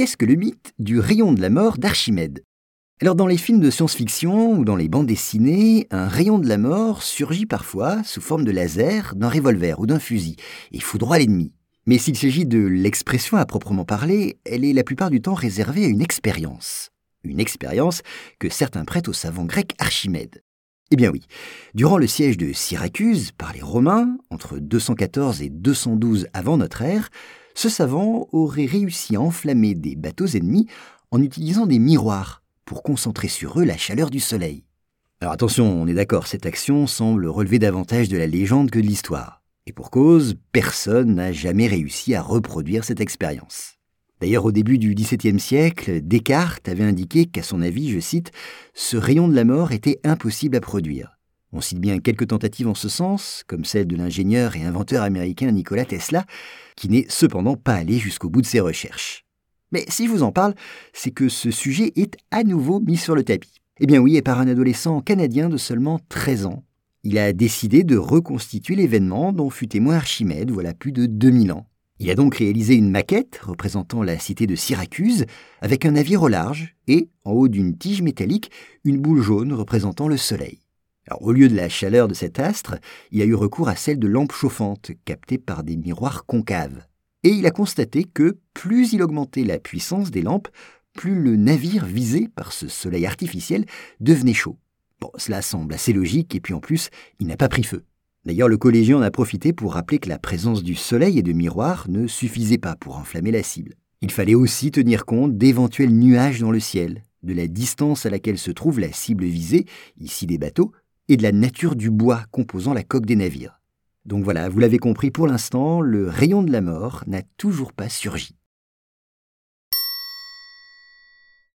qu'est-ce que le mythe du rayon de la mort d'Archimède? Alors dans les films de science-fiction ou dans les bandes dessinées, un rayon de la mort surgit parfois sous forme de laser, d'un revolver ou d'un fusil et foudroie l'ennemi. Mais s'il s'agit de l'expression à proprement parler, elle est la plupart du temps réservée à une expérience. Une expérience que certains prêtent au savant grec Archimède. Eh bien oui, durant le siège de Syracuse par les Romains, entre 214 et 212 avant notre ère, ce savant aurait réussi à enflammer des bateaux ennemis en utilisant des miroirs pour concentrer sur eux la chaleur du soleil. Alors attention, on est d'accord, cette action semble relever davantage de la légende que de l'histoire. Et pour cause, personne n'a jamais réussi à reproduire cette expérience. D'ailleurs, au début du XVIIe siècle, Descartes avait indiqué qu'à son avis, je cite, « ce rayon de la mort était impossible à produire ». On cite bien quelques tentatives en ce sens, comme celle de l'ingénieur et inventeur américain Nikola Tesla, qui n'est cependant pas allé jusqu'au bout de ses recherches. Mais si je vous en parle, c'est que ce sujet est à nouveau mis sur le tapis. Eh bien oui, et par un adolescent canadien de seulement 13 ans. Il a décidé de reconstituer l'événement dont fut témoin Archimède voilà plus de 2000 ans. Il a donc réalisé une maquette représentant la cité de Syracuse avec un navire au large et, en haut d'une tige métallique, une boule jaune représentant le soleil. Alors, au lieu de la chaleur de cet astre, il a eu recours à celle de lampes chauffantes captées par des miroirs concaves. Et il a constaté que plus il augmentait la puissance des lampes, plus le navire visé par ce soleil artificiel devenait chaud. Bon, cela semble assez logique et puis en plus, il n'a pas pris feu. D'ailleurs, le collégien en a profité pour rappeler que la présence du soleil et de miroirs ne suffisait pas pour enflammer la cible. Il fallait aussi tenir compte d'éventuels nuages dans le ciel, de la distance à laquelle se trouve la cible visée, ici des bateaux, et de la nature du bois composant la coque des navires. Donc voilà, vous l'avez compris, pour l'instant, le rayon de la mort n'a toujours pas surgi.